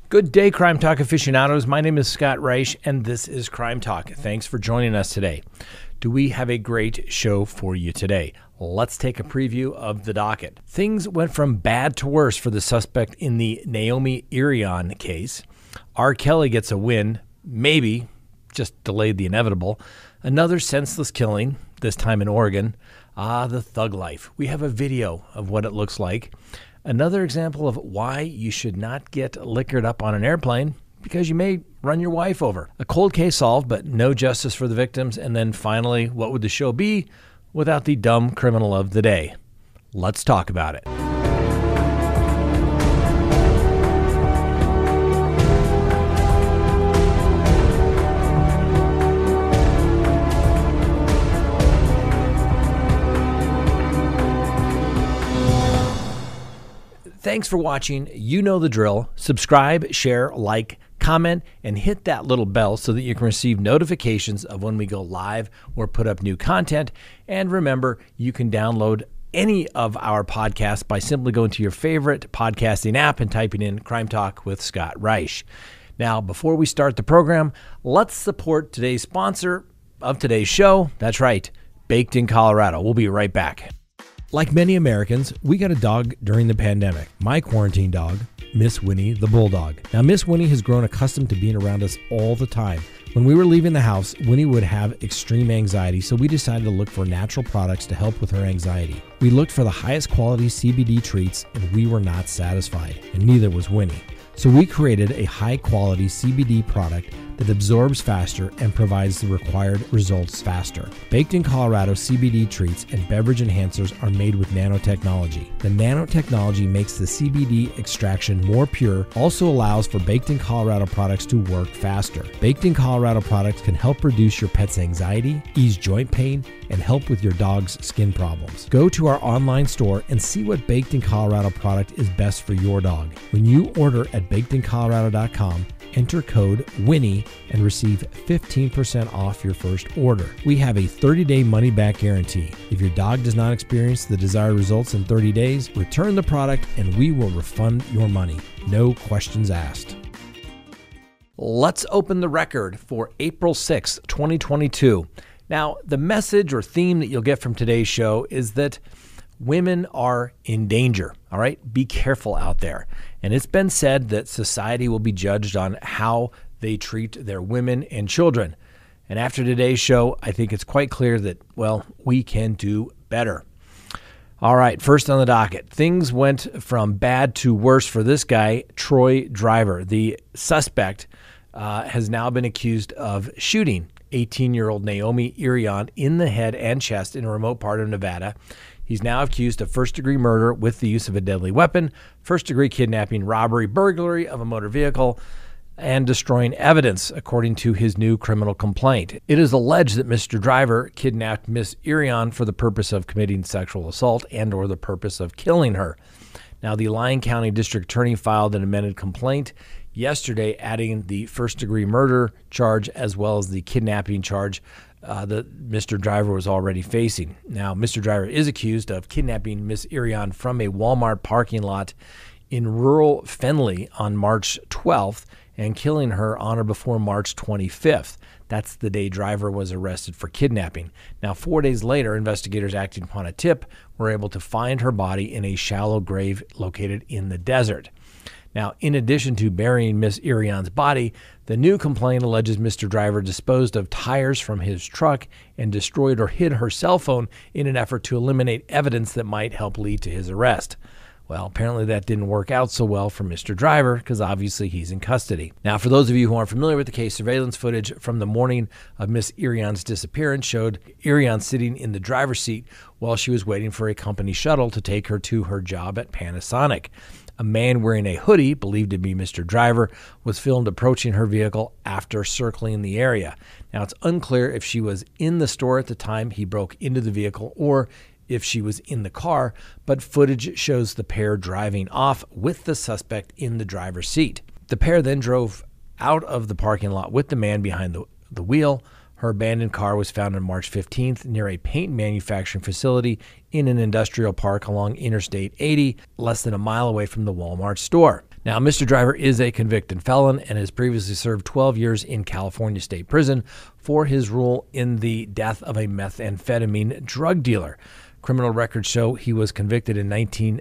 Good day, Crime Talk aficionados. My name is Scott Reich, and this is Crime Talk. Thanks for joining us today. Do we have a great show for you today? Let's take a preview of the docket. Things went from bad to worse for the suspect in the Naomi Irion case. R. Kelly gets a win, maybe, just delayed the inevitable. Another senseless killing, this time in Oregon. The thug life. We have a video of what it looks like. Another example of why you should not get liquored up on an airplane, because you may run your wife over. A cold case solved, but no justice for the victims. And then finally, what would the show be without the dumb criminal of the day? Let's talk about it. Thanks for watching. You know the drill. Subscribe, share, like, comment, and hit that little bell so that you can receive notifications of when we go live or put up new content. And remember, you can download any of our podcasts by simply going to your favorite podcasting app and typing in Crime Talk with Scott Reich. Now, before we start the program, let's support today's sponsor of today's show. That's right, Baked in Colorado. We'll be right back. Like many Americans, we got a dog during the pandemic. My quarantine dog, Miss Winnie the Bulldog. Now, Miss Winnie has grown accustomed to being around us all the time. When we were leaving the house, Winnie would have extreme anxiety, so we decided to look for natural products to help with her anxiety. We looked for the highest quality CBD treats, and we were not satisfied, and neither was Winnie. So we created a high-quality CBD product that absorbs faster and provides the required results faster. Baked in Colorado CBD treats and beverage enhancers are made with nanotechnology. The nanotechnology makes the CBD extraction more pure, also allows for Baked in Colorado products to work faster. Baked in Colorado products can help reduce your pet's anxiety, ease joint pain, and help with your dog's skin problems. Go to our online store and see what Baked in Colorado product is best for your dog. When you order at bakedincolorado.com, enter code WINNIE and receive 15% off your first order. We have a 30-day money-back guarantee. If your dog does not experience the desired results in 30 days, return the product and we will refund your money. No questions asked. Let's open the record for April 6, 2022. Now, the message or theme that you'll get from today's show is that women are in danger, all right? Be careful out there. And it's been said that society will be judged on how they treat their women and children. And after today's show, I think it's quite clear that, well, we can do better. All right, first on the docket, things went from bad to worse for this guy, Troy Driver. The suspect has now been accused of shooting 18-year-old Naomi Irion in the head and chest in a remote part of Nevada. He's now accused of first-degree murder with the use of a deadly weapon, first-degree kidnapping, robbery, burglary of a motor vehicle, and destroying evidence, according to his new criminal complaint. It is alleged that Mr. Driver kidnapped Miss Irion for the purpose of committing sexual assault and or the purpose of killing her. Now, the Lyon County District Attorney filed an amended complaint yesterday, adding the first-degree murder charge as well as the kidnapping charge that Mr. Driver was already facing. Now, Mr. Driver is accused of kidnapping Miss Irion from a Walmart parking lot in rural Fenley on March 12th and killing her on or before March 25th. That's the day Driver was arrested for kidnapping. Now, 4 days later, investigators acting upon a tip were able to find her body in a shallow grave located in the desert. Now, in addition to burying Miss Irion's body, the new complaint alleges Mr. Driver disposed of tires from his truck and destroyed or hid her cell phone in an effort to eliminate evidence that might help lead to his arrest. Well, apparently that didn't work out so well for Mr. Driver because obviously he's in custody. Now, for those of you who aren't familiar with the case, surveillance footage from the morning of Miss Irion's disappearance showed Irion sitting in the driver's seat while she was waiting for a company shuttle to take her to her job at Panasonic. A man wearing a hoodie, believed to be Mr. Driver, was filmed approaching her vehicle after circling the area. Now, it's unclear if she was in the store at the time he broke into the vehicle or if she was in the car, but footage shows the pair driving off with the suspect in the driver's seat. The pair then drove out of the parking lot with the man behind the wheel. Her abandoned car was found on March 15th near a paint manufacturing facility in an industrial park along Interstate 80, less than a mile away from the Walmart store. Now, Mr. Driver is a convicted felon and has previously served 12 years in California State Prison for his role in the death of a methamphetamine drug dealer. Criminal records show he was convicted in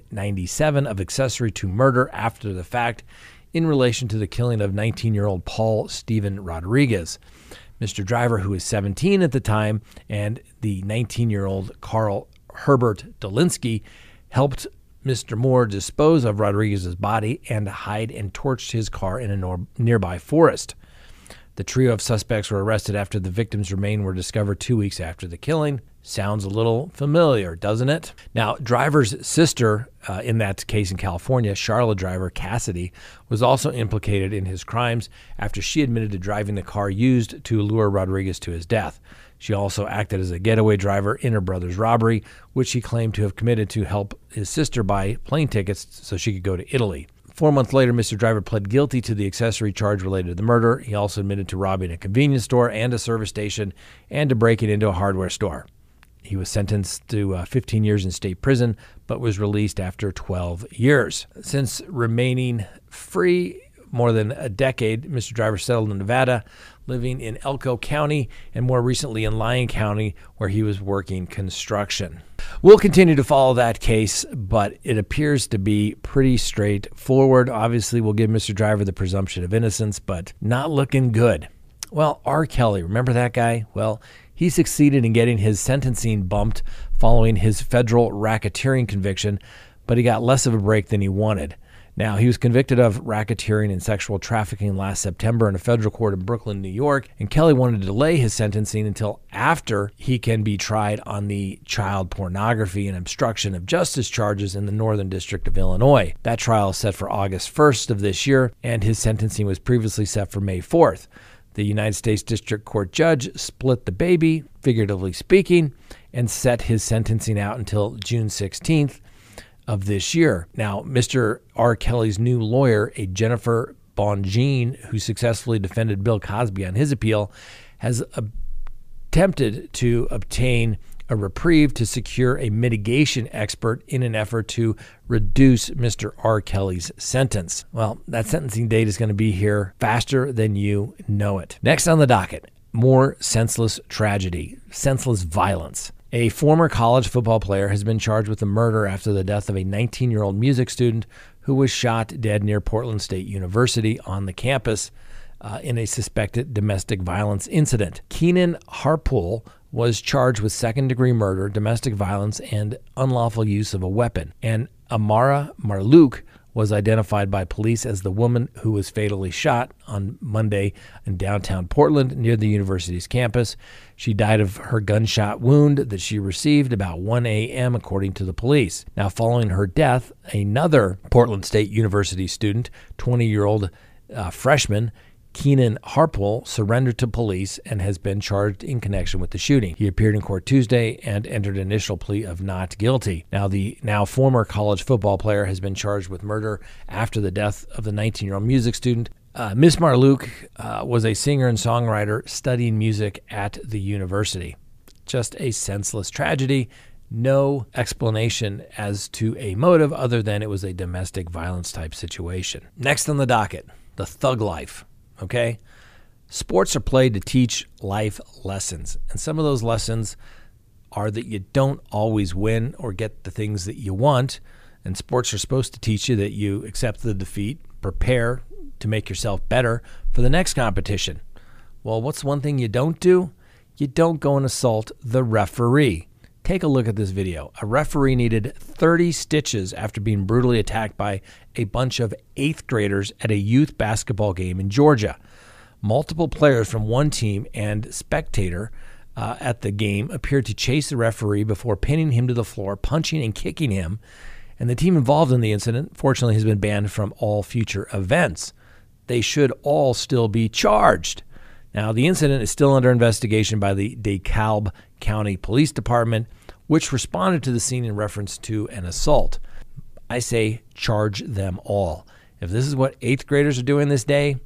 1997 of accessory to murder after the fact in relation to the killing of 19-year-old Paul Steven Rodriguez. Mr. Driver, who was 17 at the time, and the 19-year-old Carl Herbert Dolinsky helped Mr. Moore dispose of Rodriguez's body and hide and torched his car in a nearby forest. The trio of suspects were arrested after the victim's remains were discovered 2 weeks after the killing. Sounds a little familiar, doesn't it? Now, Driver's sister, in that case in California, Charlotte Driver Cassidy, was also implicated in his crimes after she admitted to driving the car used to lure Rodriguez to his death. She also acted as a getaway driver in her brother's robbery, which he claimed to have committed to help his sister buy plane tickets so she could go to Italy. 4 months later, Mr. Driver pled guilty to the accessory charge related to the murder. He also admitted to robbing a convenience store and a service station and to breaking into a hardware store. He was sentenced to 15 years in state prison, but was released after 12 years. Since remaining free more than a decade, Mr. Driver settled in Nevada, living in Elko County and more recently in Lyon County, where he was working construction. We'll continue to follow that case, but it appears to be pretty straightforward. Obviously, we'll give Mr. Driver the presumption of innocence, but not looking good. Well, R. Kelly, remember that guy? Well, he succeeded in getting his sentencing bumped following his federal racketeering conviction, but he got less of a break than he wanted. Now, he was convicted of racketeering and sexual trafficking last September in a federal court in Brooklyn, New York, and Kelly wanted to delay his sentencing until after he can be tried on the child pornography and obstruction of justice charges in the Northern District of Illinois. That trial is set for August 1st of this year, and his sentencing was previously set for May 4th. The United States District Court judge split the baby, figuratively speaking, and set his sentencing out until June 16th of this year. Now, Mr. R. Kelly's new lawyer, a Jennifer Bongine, who successfully defended Bill Cosby on his appeal, has attempted to obtain a reprieve to secure a mitigation expert in an effort to reduce Mr. R. Kelly's sentence. Well, that sentencing date is going to be here faster than you know it. Next on the docket, more senseless tragedy, senseless violence. A former college football player has been charged with the murder after the death of a 19-year-old music student who was shot dead near Portland State University on the campus in a suspected domestic violence incident. Keenan Harpole was charged with second-degree murder, domestic violence, and unlawful use of a weapon. And Amara Marlouk was identified by police as the woman who was fatally shot on Monday in downtown Portland near the university's campus. She died of her gunshot wound that she received about 1 a.m., according to the police. Now, following her death, another Portland State University student, 20-year-old freshman, Keenan Harpole, surrendered to police and has been charged in connection with the shooting. He appeared in court Tuesday and entered an initial plea of not guilty. Now, the now former college football player has been charged with murder after the death of the 19-year-old music student. Miss Marlouk was a singer and songwriter studying music at the university. Just a senseless tragedy. No explanation as to a motive other than it was a domestic violence type situation. Next on the docket, the thug life. Okay? Sports are played to teach life lessons. And some of those lessons are that you don't always win or get the things that you want. And sports are supposed to teach you that you accept the defeat, prepare to make yourself better for the next competition. Well, what's one thing you don't do? You don't go and assault the referee. Take a look at this video. A referee needed 30 stitches after being brutally attacked by a bunch of 8th graders at a youth basketball game in Georgia. Multiple players from one team and spectator at the game appeared to chase the referee before pinning him to the floor, punching and kicking him. And the team involved in the incident, fortunately, has been banned from all future events. They should all still be charged. Now, the incident is still under investigation by the DeKalb County Police Department, which responded to the scene in reference to an assault. I say charge them all. If this is what 8th graders are doing this day,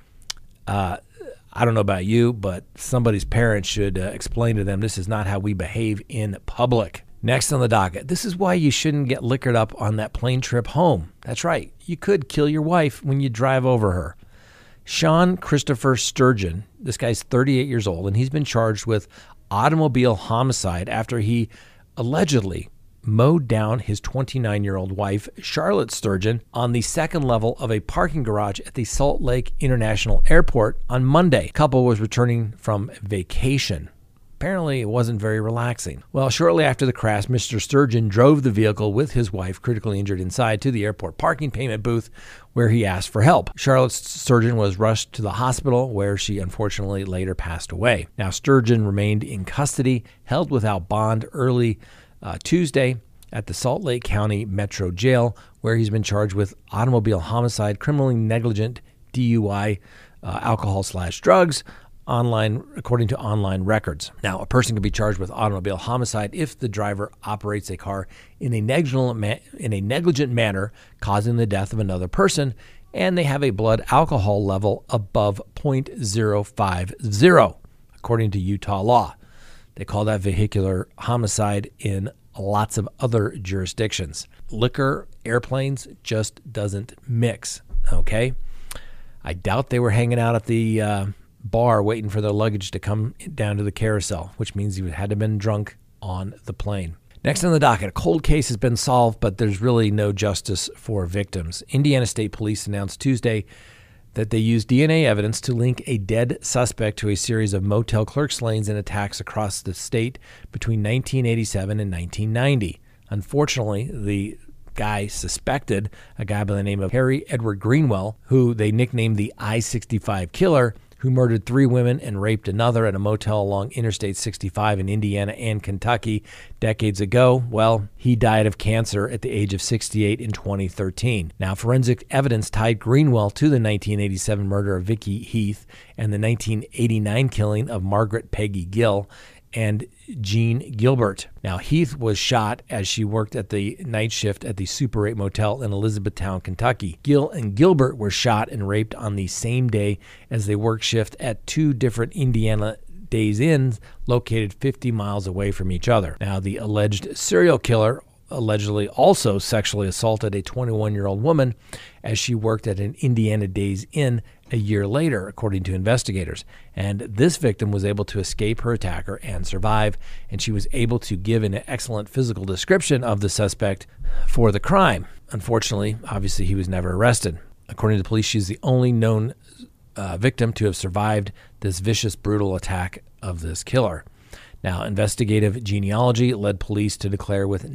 I don't know about you, but somebody's parents should explain to them this is not how we behave in public. Next on the docket, this is why you shouldn't get liquored up on that plane trip home. That's right, you could kill your wife when you drive over her. Sean Christopher Sturgeon, this guy's 38 years old, and he's been charged with automobile homicide after he allegedly mowed down his 29-year-old wife, Charlotte Sturgeon, on the second level of a parking garage at the Salt Lake International Airport on Monday. The couple was returning from vacation. Apparently, it wasn't very relaxing. Well, shortly after the crash, Mr. Sturgeon drove the vehicle with his wife, critically injured inside, to the airport parking payment booth where he asked for help. Charlotte Sturgeon was rushed to the hospital where she unfortunately later passed away. Now, Sturgeon remained in custody, held without bond early Tuesday at the Salt Lake County Metro Jail, where he's been charged with automobile homicide, criminally negligent DUI, alcohol/drugs, online, according to online records. Now, a person can be charged with automobile homicide if the driver operates a car in a negligent manner, causing the death of another person, and they have a blood alcohol level above 0.050, according to Utah law. They call that vehicular homicide in lots of other jurisdictions. Liquor, airplanes just doesn't mix, okay? I doubt they were hanging out at the bar waiting for their luggage to come down to the carousel, which means he had to have been drunk on the plane. Next on the docket, a cold case has been solved, but there's really no justice for victims. Indiana State Police announced Tuesday that they used DNA evidence to link a dead suspect to a series of motel clerk slayings and attacks across the state between 1987 and 1990. Unfortunately, the guy suspected, a guy by the name of Harry Edward Greenwell, who they nicknamed the I-65 Killer, who murdered 3 women and raped another at a motel along Interstate 65 in Indiana and Kentucky decades ago. Well, he died of cancer at the age of 68 in 2013. Now, forensic evidence tied Greenwell to the 1987 murder of Vicki Heath and the 1989 killing of Margaret Peggy Gill and Jean Gilbert. Now, Heath was shot as she worked at the night shift at the Super 8 Motel in Elizabethtown, Kentucky. Gill and Gilbert were shot and raped on the same day as they worked shift at 2 different Indiana Days Inns located 50 miles away from each other. Now, the alleged serial killer allegedly also sexually assaulted a 21-year-old woman as she worked at an Indiana Days Inn a year later, according to investigators. And this victim was able to escape her attacker and survive, and she was able to give an excellent physical description of the suspect for the crime. Unfortunately, obviously, he was never arrested. According to the police, she's the only known victim to have survived this vicious, brutal attack of this killer. Now, investigative genealogy led police to declare with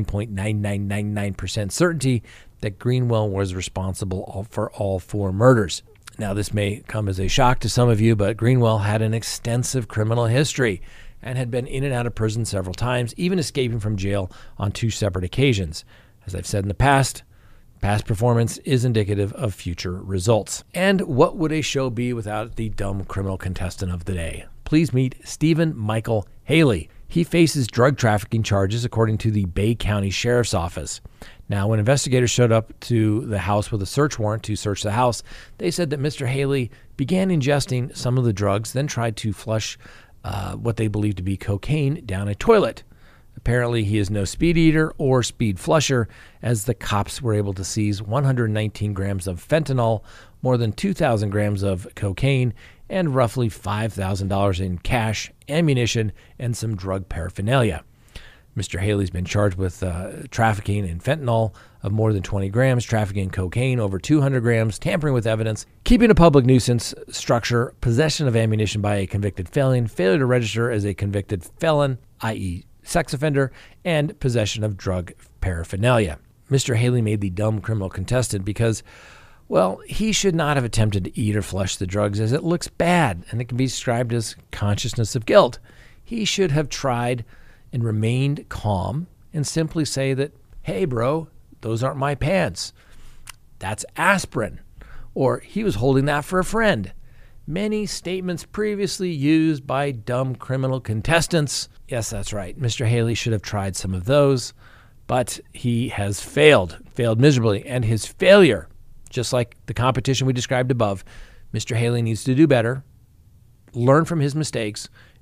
99.9999% certainty that Greenwell was responsible for all 4 murders. Now, this may come as a shock to some of you, but Greenwell had an extensive criminal history and had been in and out of prison several times, even escaping from jail on 2 separate occasions. As I've said in the past performance is indicative of future results. And what would a show be without the dumb criminal contestant of the day? Please meet Stephen Michael Haley. He faces drug trafficking charges, according to the Bay County Sheriff's Office. Now, when investigators showed up to the house with a search warrant to search the house, they said that Mr. Haley began ingesting some of the drugs, then tried to flush what they believed to be cocaine down a toilet. Apparently, he is no speed eater or speed flusher, as the cops were able to seize 119 grams of fentanyl, more than 2,000 grams of cocaine, and roughly $5,000 in cash, ammunition, and some drug paraphernalia. Mr. Haley's been charged with trafficking in fentanyl of more than 20 grams, trafficking in cocaine over 200 grams, tampering with evidence, keeping a public nuisance structure, possession of ammunition by a convicted felon, failure to register as a convicted felon, i.e. sex offender, and possession of drug paraphernalia. Mr. Haley made the dumb criminal contestant because, well, he should not have attempted to eat or flush the drugs, as it looks bad and it can be described as consciousness of guilt. He should have tried and remained calm and simply say that, hey, bro, those aren't my pants. That's aspirin. Or he was holding that for a friend. Many statements previously used by dumb criminal contestants. Yes, that's right. Mr. Haley should have tried some of those, but he has failed miserably. And his failure, just like the competition we described above, Mr. Haley needs to do better, learn from his mistakes,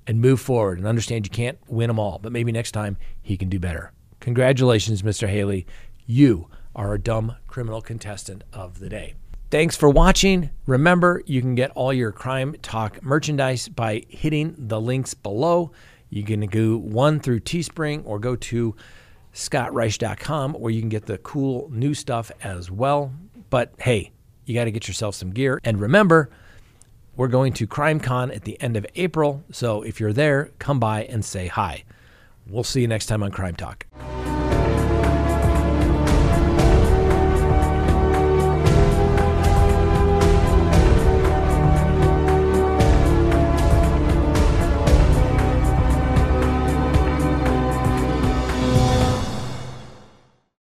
and move forward and understand you can't win them all, but maybe next time he can do better. Congratulations, Mr. Haley. You are a dumb criminal contestant of the day. Thanks for watching. Remember, you can get all your Crime Talk merchandise by hitting the links below. You can go one through Teespring or go to scottreich.com where you can get the cool new stuff as well. But hey, you got to get yourself some gear. And remember, we're going to CrimeCon at the end of April. So if you're there, come by and say hi. We'll see you next time on Crime Talk.